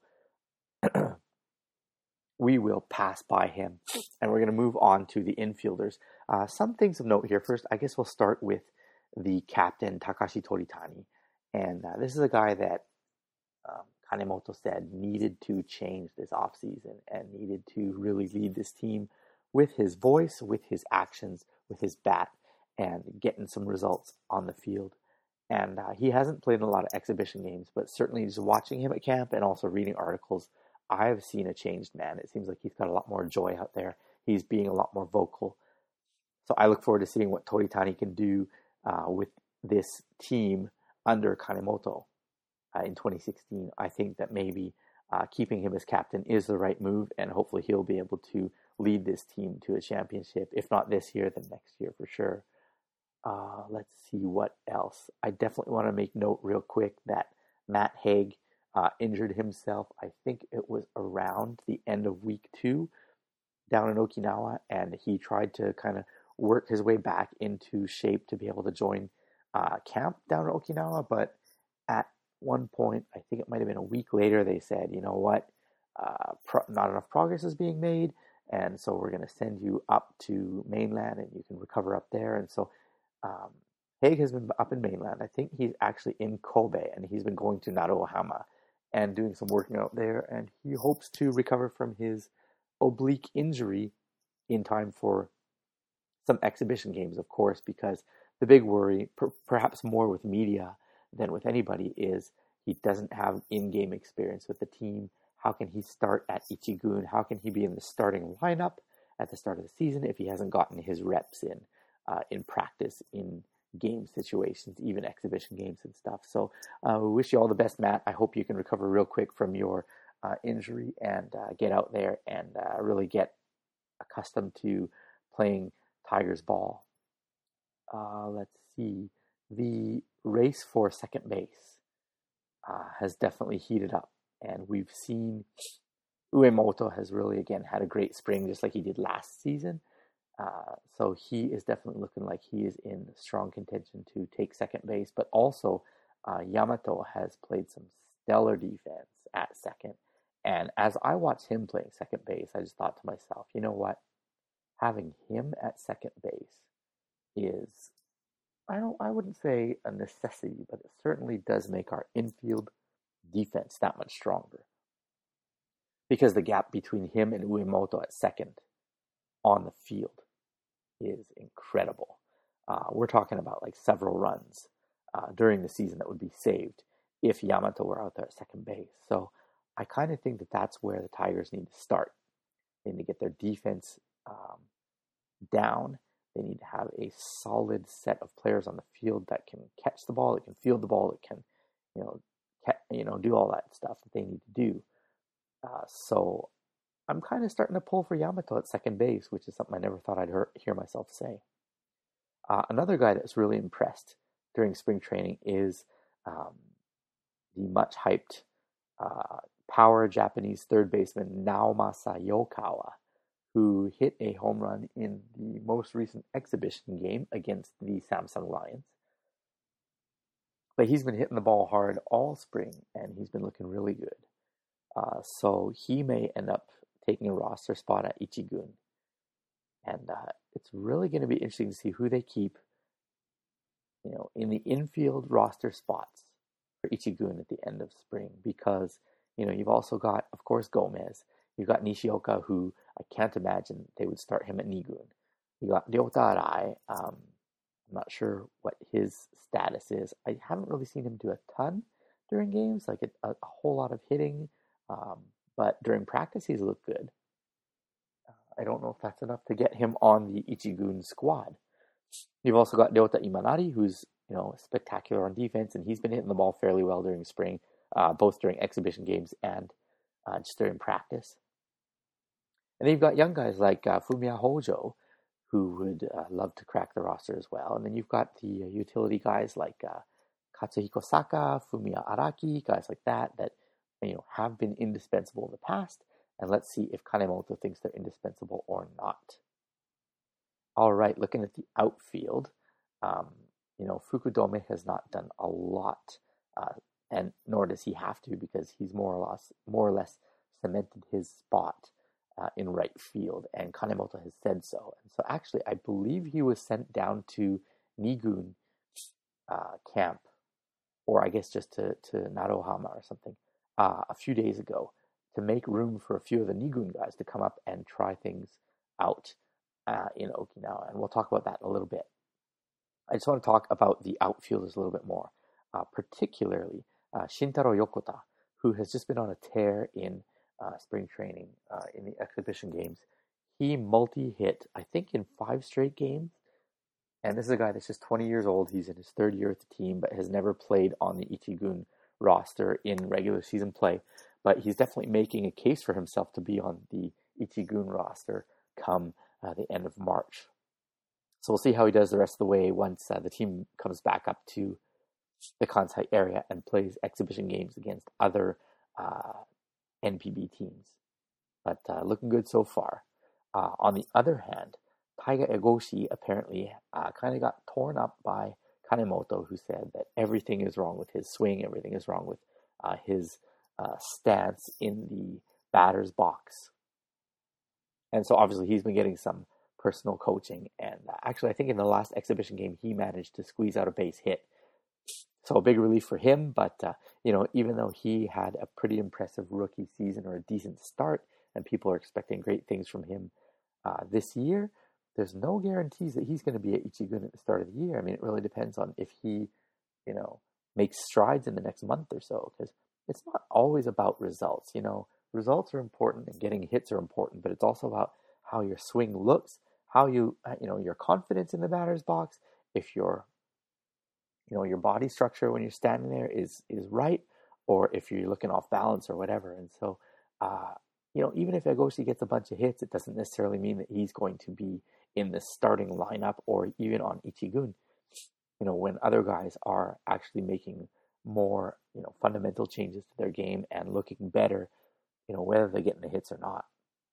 we will pass by him. And we're going to move on to the infielders. Uh, some things of note here. First, I guess we'll start with the captain, Takashi Toritani. And uh, this is a guy that um, Kanemoto said needed to change this offseason and needed to really lead this team with his voice, with his actions, with his bat, and getting some results on the field. And uh, he hasn't played in a lot of exhibition games, but certainly just watching him at camp and also reading articles, I've seen a changed man. It seems like he's got a lot more joy out there. He's being a lot more vocal. So I look forward to seeing what Toritani can do uh, with this team under Kanemoto uh, in twenty sixteen. I think that maybe uh, keeping him as captain is the right move, and hopefully he'll be able to lead this team to a championship. If not this year, then next year for sure. Uh, let's see what else. I definitely want to make note real quick that Matt Haig uh, injured himself. I think it was around the end of week two down in Okinawa, and he tried to kind of work his way back into shape to be able to join uh, camp down in Okinawa. But at one point, I think it might have been a week later, they said, you know what, uh, pro- not enough progress is being made, and so we're going to send you up to mainland and you can recover up there. And so um, Haig has been up in mainland. I think he's actually in Kobe, and he's been going to Naruohama and doing some working out there, and he hopes to recover from his oblique injury in time for some exhibition games, of course, because the big worry, per, perhaps more with media than with anybody, is he doesn't have in-game experience with the team. How can he start at Ichigun? How can he be in the starting lineup at the start of the season if he hasn't gotten his reps in, uh, in practice, in game situations, even exhibition games and stuff? So uh, we wish you all the best, Matt. I hope you can recover real quick from your uh, injury and uh, get out there and uh, really get accustomed to playing Tigers ball. Uh, let's see. The race for second base uh, has definitely heated up, and we've seen Uemoto has really, again, had a great spring, just like he did last season. Uh, so he is definitely looking like he is in strong contention to take second base, but also uh, Yamato has played some stellar defense at second. And as I watched him playing second base, I just thought to myself, you know what? Having him at second base is, I don't, I wouldn't say a necessity, but it certainly does make our infield defense that much stronger. Because the gap between him and Uemoto at second on the field is incredible. Uh, we're talking about like several runs uh, during the season that would be saved if Yamato were out there at second base. So I kind of think that that's where the Tigers need to start. They need to get their defense um, down. They need to have a solid set of players on the field that can catch the ball, that can field the ball, that can, you know, ca- you know, do all that stuff that they need to do. Uh, so I'm kind of starting to pull for Yamato at second base, which is something I never thought I'd hear, hear myself say. Uh, another guy that's really impressed during spring training is um, the much hyped uh, power Japanese third baseman Naomasa Yokawa, who hit a home run in the most recent exhibition game against the Samsung Lions. But he's been hitting the ball hard all spring, and he's been looking really good. Uh, so he may end up taking a roster spot at Ichigun. And uh, it's really going to be interesting to see who they keep, you know, in the infield roster spots for Ichigun at the end of spring. Because, you know, you've also got, of course, Gomez. You've got Nishioka, who I can't imagine they would start him at Nigun. You got Ryota Arai. Um, I'm not sure what his status is. I haven't really seen him do a ton during games, like a, a whole lot of hitting. Um, but during practice, he's looked good. Uh, I don't know if that's enough to get him on the Ichigun squad. You've also got Ryota Imanari, who's, you know, spectacular on defense, and he's been hitting the ball fairly well during spring, uh, both during exhibition games and uh, just during practice. And then you've got young guys like uh, Fumiya Hojo, who would uh, love to crack the roster as well. And then you've got the uh, utility guys like uh, Katsuhiko Saka, Fumiya Araki, guys like that, that, you know, have been indispensable in the past. And let's see if Kanemoto thinks they're indispensable or not. All right, looking at the outfield, um, you know, Fukudome has not done a lot, uh, and nor does he have to, because he's more or less, more or less cemented his spot uh, in right field, and Kanemoto has said so. And so actually, I believe he was sent down to Nigun uh, camp, or I guess just to, to Narohama or something, uh, a few days ago, to make room for a few of the Nigun guys to come up and try things out uh, in Okinawa. And we'll talk about that in a little bit. I just want to talk about the outfielders a little bit more, uh, particularly uh, Shintaro Yokota, who has just been on a tear in uh, spring training, uh, in the exhibition games. He multi-hit, I think, in five straight games. And this is a guy that's just twenty years old. He's in his third year with the team, but has never played on the Ichigun roster in regular season play. But he's definitely making a case for himself to be on the Ichigun roster come uh, the end of March. So we'll see how he does the rest of the way once uh, the team comes back up to the Kansai area and plays exhibition games against other uh, N P B teams. But uh, looking good so far. Uh, on the other hand, Taiga Egoshi apparently uh, kind of got torn up by Kanemoto, who said that everything is wrong with his swing, everything is wrong with uh, his uh, stance in the batter's box. And so obviously he's been getting some personal coaching, and uh, actually I think in the last exhibition game he managed to squeeze out a base hit. So a big relief for him, but uh, you know, even though he had a pretty impressive rookie season or a decent start, and people are expecting great things from him uh, this year, there's no guarantees that he's going to be at Ichigun at the start of the year. I mean, it really depends on if he, you know, makes strides in the next month or so, because it's not always about results. You know, results are important and getting hits are important, but it's also about how your swing looks, how you, you know, your confidence in the batter's box, if your, you know, your body structure when you're standing there is is right, or if you're looking off balance or whatever. And so, uh, you know, even if Egoshi gets a bunch of hits, it doesn't necessarily mean that he's going to be in the starting lineup or even on Ichigun. You know, when other guys are actually making more, you know, fundamental changes to their game and looking better, you know, whether they're getting the hits or not.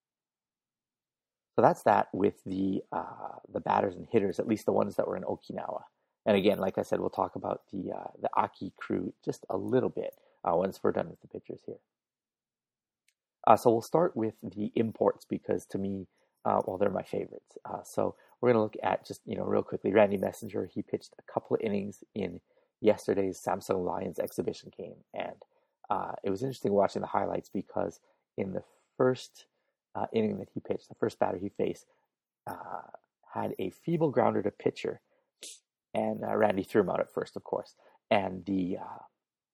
So that's that with the uh, the batters and hitters, at least the ones that were in Okinawa. And again, like I said, we'll talk about the uh, the Aki crew just a little bit uh, once we're done with the pitchers here. Uh, so we'll start with the imports because to me, uh, well, they're my favorites. Uh, so we're going to look at just, you know, real quickly, Randy Messenger. He pitched a couple of innings in yesterday's Samsung Lions exhibition game. And uh, it was interesting watching the highlights because in the first uh, inning that he pitched, the first batter he faced uh, had a feeble grounder to pitcher. And uh, Randy threw him out at first, of course. And the uh,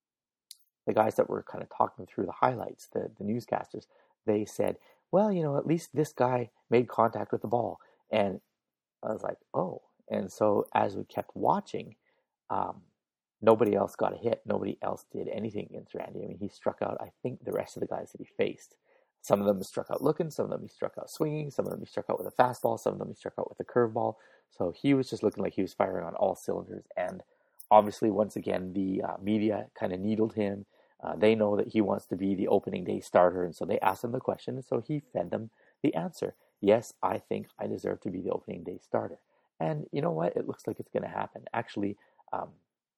the guys that were kind of talking through the highlights, the, the newscasters, they said, well, you know, at least this guy made contact with the ball. And I was like, oh. And so as we kept watching, um, nobody else got a hit. Nobody else did anything against Randy. I mean, he struck out, I think, the rest of the guys that he faced. Some of them he struck out looking. Some of them he struck out swinging. Some of them he struck out with a fastball. Some of them he struck out with a curveball. So he was just looking like he was firing on all cylinders. And obviously, once again, the uh, media kind of needled him. Uh, they know that he wants to be the opening day starter, and so they asked him the question, and so he fed them the answer. Yes, I think I deserve to be the opening day starter. And you know what? It looks like it's going to happen. Actually, um,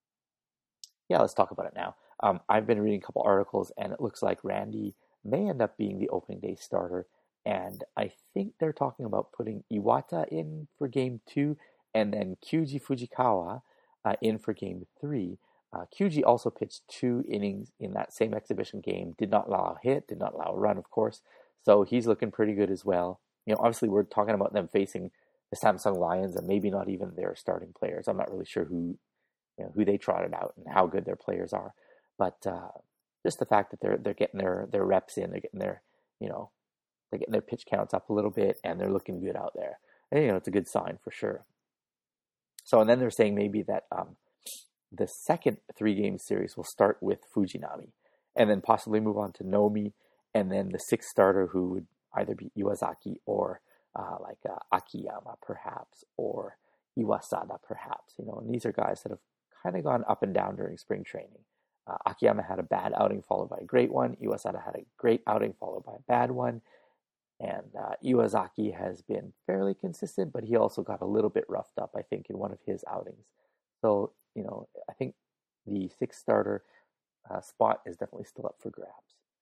yeah, let's talk about it now. Um, I've been reading a couple articles, and it looks like Randy may end up being the opening day starter, and I think they're talking about putting Iwata in for game two, and then Kyuji Fujikawa uh, in for game three. Uh, Kyuji also pitched two innings in that same exhibition game, did not allow a hit, did not allow a run, of course, so he's looking pretty good as well. You know, obviously we're talking about them facing the Samsung Lions and maybe not even their starting players. I'm not really sure who, you know, who they trotted out and how good their players are, but uh, just the fact that they're they're getting their, their reps in, they're getting their, you know, they're getting their pitch counts up a little bit, and they're looking good out there. And, you know, it's a good sign for sure. So, and then they're saying maybe that um, the second three-game series will start with Fujinami and then possibly move on to Nomi, and then the sixth starter who would either be Iwazaki or uh, like uh, Akiyama perhaps, or Iwasada perhaps. You know, and these are guys that have kind of gone up and down during spring training. Uh, Akiyama had a bad outing followed by a great one. Iwasada had a great outing followed by a bad one. And uh, Iwazaki has been fairly consistent, but he also got a little bit roughed up, I think, in one of his outings. So, you know, I think the sixth starter uh, spot is definitely still up for grabs.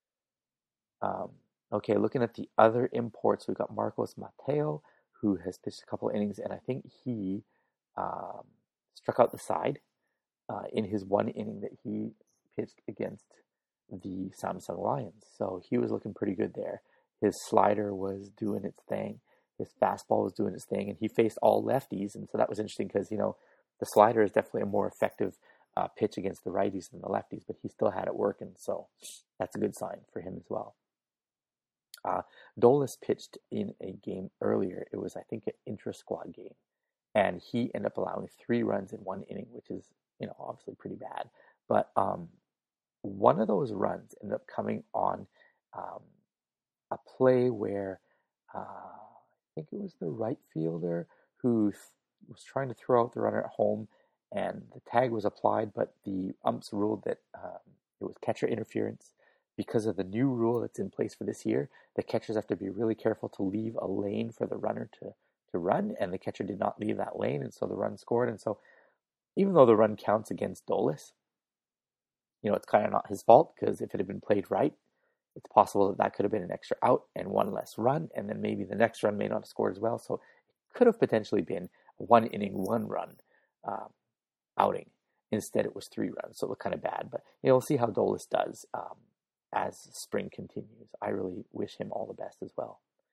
Um, okay, looking at the other imports, we've got Marcos Mateo, who has pitched a couple innings, and I think he um, struck out the side uh, in his one inning that he pitched against the Samsung Lions. So he was looking pretty good there. His slider was doing its thing. His fastball was doing its thing, and he faced all lefties, and so that was interesting because, you know, the slider is definitely a more effective uh, pitch against the righties than the lefties, but he still had it working, so that's a good sign for him as well. Uh, Dolis pitched in a game earlier. It was, I think, an intra-squad game, and he ended up allowing three runs in one inning, which is, you know, obviously pretty bad. But um, one of those runs ended up coming on um, a play where uh, I think it was the right fielder who th- was trying to throw out the runner at home, and the tag was applied, but the umps ruled that um, it was catcher interference. Because of the new rule that's in place for this year, the catchers have to be really careful to leave a lane for the runner to, to run, and the catcher did not leave that lane, and so the run scored. And so even though the run counts against Dolis, you know, it's kind of not his fault, because if it had been played right, it's possible that that could have been an extra out and one less run, and then maybe the next run may not have scored as well. So it could have potentially been a one inning, one run um, outing. Instead, it was three runs, so it looked kind of bad. But, you know, we'll see how Dolis does um, as spring continues. I really wish him all the best as well.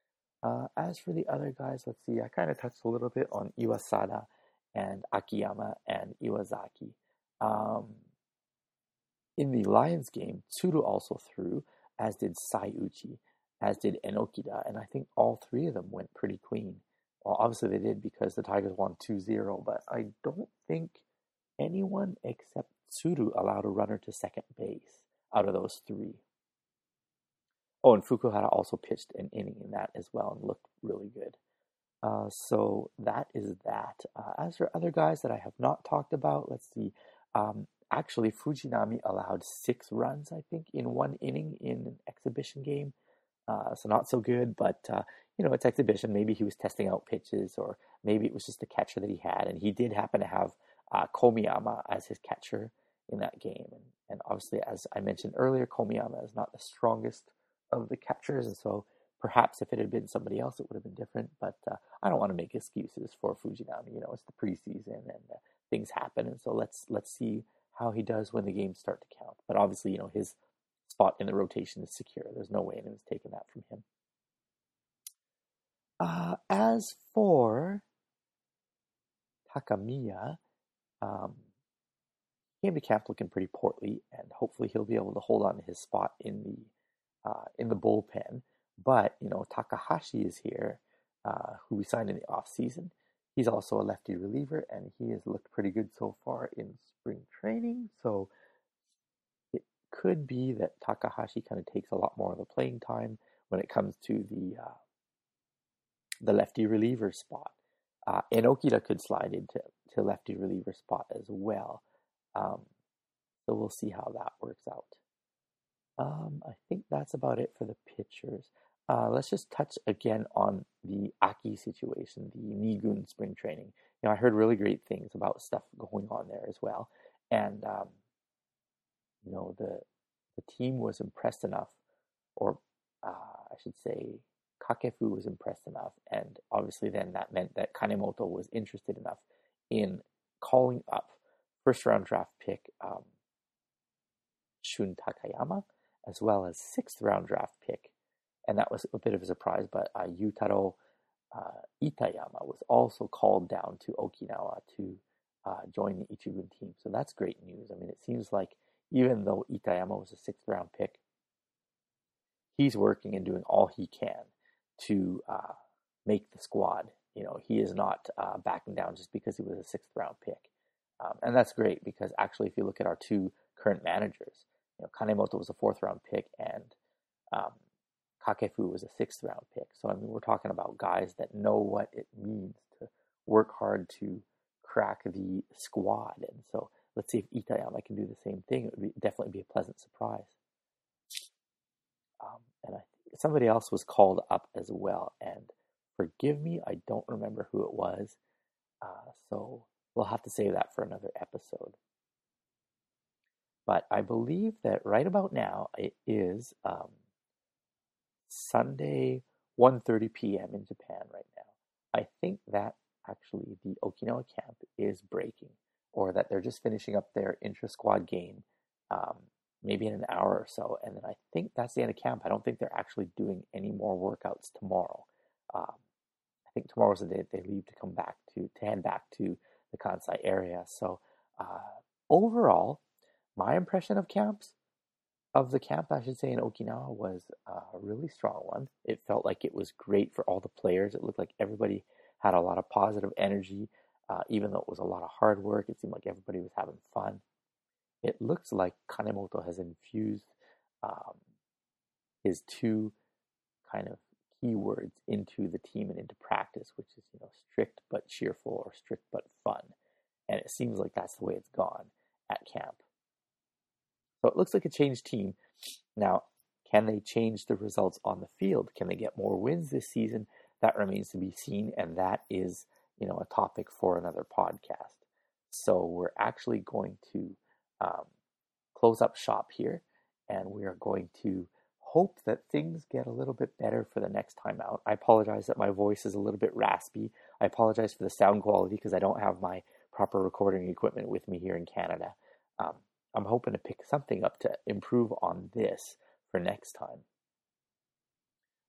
Uh, as for the other guys, let's see. I kind of touched a little bit on Iwasada and Akiyama and Iwazaki. Um, in the Lions game, Tsuru also threw, as did Saiuchi, as did Enokida, and I think all three of them went pretty clean. Well, obviously they did because the Tigers won two zero, but I don't think anyone except Tsuru allowed a runner to second base out of those three. Oh, and Fukuhara also pitched an inning in that as well and looked really good. Uh, so that is that. Uh, as for other guys that I have not talked about, let's see. Um, actually, Fujinami allowed six runs, I think, in one inning in an exhibition game. Uh, so not so good, but uh, you know, it's exhibition. Maybe he was testing out pitches, or maybe it was just the catcher that he had, and he did happen to have uh, Komiyama as his catcher in that game. And, and obviously, as I mentioned earlier, Komiyama is not the strongest of the catchers, and so perhaps if it had been somebody else, it would have been different. But uh, I don't want to make excuses for Fujinami. You know, it's the preseason and uh, things happen, and so let's let's see how he does when the games start to count. But obviously, you know, his spot in the rotation is secure. There's no way anyone's taking that from him. Uh, as for Takamiya, um, he came to camp looking pretty portly, and hopefully he'll be able to hold on to his spot in the uh, in the bullpen. But you know, Takahashi is here, uh, who we signed in the off season. He's also a lefty reliever, and he has looked pretty good so far in spring training. So it could be that Takahashi kind of takes a lot more of the playing time when it comes to the uh, the lefty reliever spot. Uh, Enokida could slide into to lefty reliever spot as well. Um, so we'll see how that works out. Um, I think that's about it for the pitchers. Uh, let's just touch again on the Aki situation, the Nigun spring training. You know, I heard really great things about stuff going on there as well, and um, you know, the the team was impressed enough, or uh, I should say, Kakefu was impressed enough, and obviously then that meant that Kanemoto was interested enough in calling up first round draft pick um, Shun Takayama, as well as sixth round draft pick, and that was a bit of a surprise, but uh, Yutaro uh, Itayama was also called down to Okinawa to uh, join the Ichigun team. So that's great news. I mean, it seems like even though Itayama was a sixth round pick, he's working and doing all he can to uh, make the squad. You know, he is not uh, backing down just because he was a sixth round pick. Um, and that's great because actually, if you look at our two current managers, you know, Kanemoto was a fourth round pick and um, Kakefu was a sixth round pick. So, I mean, we're talking about guys that know what it means to work hard to crack the squad. And so let's see if Itayama can do the same thing. It would be, definitely be a pleasant surprise. Um, and I think somebody else was called up as well. And forgive me, I don't remember who it was. Uh, so we'll have to save that for another episode. But I believe that right about now it is um, Sunday, one thirty p.m. in Japan right now. I think that actually the Okinawa camp is breaking, or that they're just finishing up their intra-squad game, um, maybe in an hour or so, and then I think that's the end of camp. I don't think they're actually doing any more workouts tomorrow. Um, I think tomorrow's the day that they leave to come back to, to head back to the Kansai area. So uh, overall, my impression of camps, of the camp, I should say, in Okinawa was a really strong one. It felt like it was great for all the players. It looked like everybody had a lot of positive energy, uh, even though it was a lot of hard work. It seemed like everybody was having fun. It looks like Kanemoto has infused um, his two kind of keywords into the team and into practice, which is, you know, strict but cheerful, or strict but fun. And it seems like that's the way it's gone at camp. So it looks like a changed team. Now, can they change the results on the field? Can they get more wins this season? That remains to be seen, and that is, you know, a topic for another podcast. So we're actually going to um, close up shop here, and we are going to hope that things get a little bit better for the next time out. I apologize that my voice is a little bit raspy. I apologize for the sound quality because I don't have my proper recording equipment with me here in Canada. Um, I'm hoping to pick something up to improve on this for next time.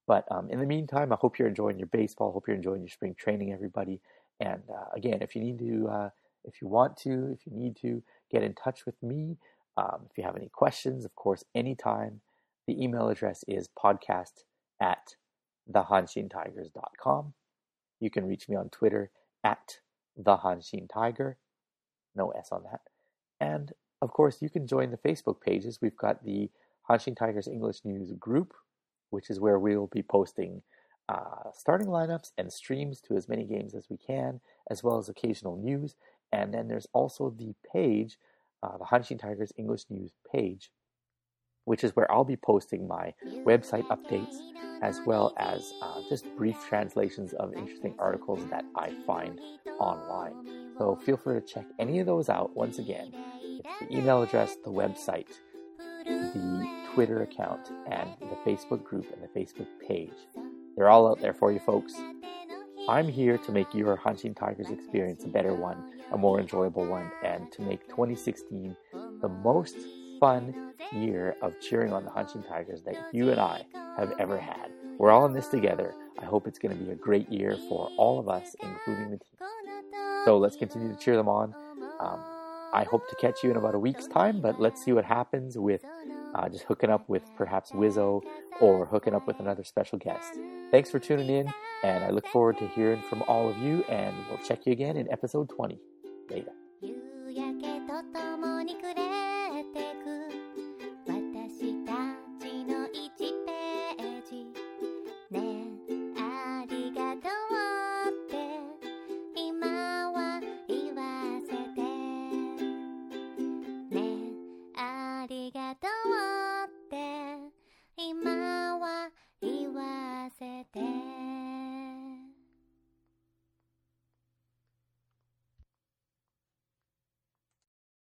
But um, in the meantime, I hope you're enjoying your baseball. Hope you're enjoying your spring training, everybody. And uh, again, if you need to, uh, if you want to, if you need to, get in touch with me. Um, if you have any questions, of course, anytime. The email address is podcast at the hanshin tigers dot com. You can reach me on Twitter at the Hanshin Tiger. No S on that. And of course, you can join the Facebook pages. We've got the Hanshin Tigers English News group, which is where we'll be posting uh, starting lineups and streams to as many games as we can, as well as occasional news. And then there's also the page, uh, the Hanshin Tigers English News page, which is where I'll be posting my website updates, as well as uh, just brief translations of interesting articles that I find online. So feel free to check any of those out. Once again, it's the email address, the website, the Twitter account, and the Facebook group and the Facebook page. They're all out there for you folks. I'm here to make your Hanshin Tigers experience a better one, a more enjoyable one, and to make twenty sixteen the most fun year of cheering on the Hanshin Tigers that you and I have ever had. We're all in this together. I hope it's going to be a great year for all of us, including the team. So let's continue to cheer them on. Um, I hope to catch you in about a week's time, but let's see what happens with uh, just hooking up with perhaps Wizzo or hooking up with another special guest. Thanks for tuning in, and I look forward to hearing from all of you, and we'll check you again in episode twenty. Later.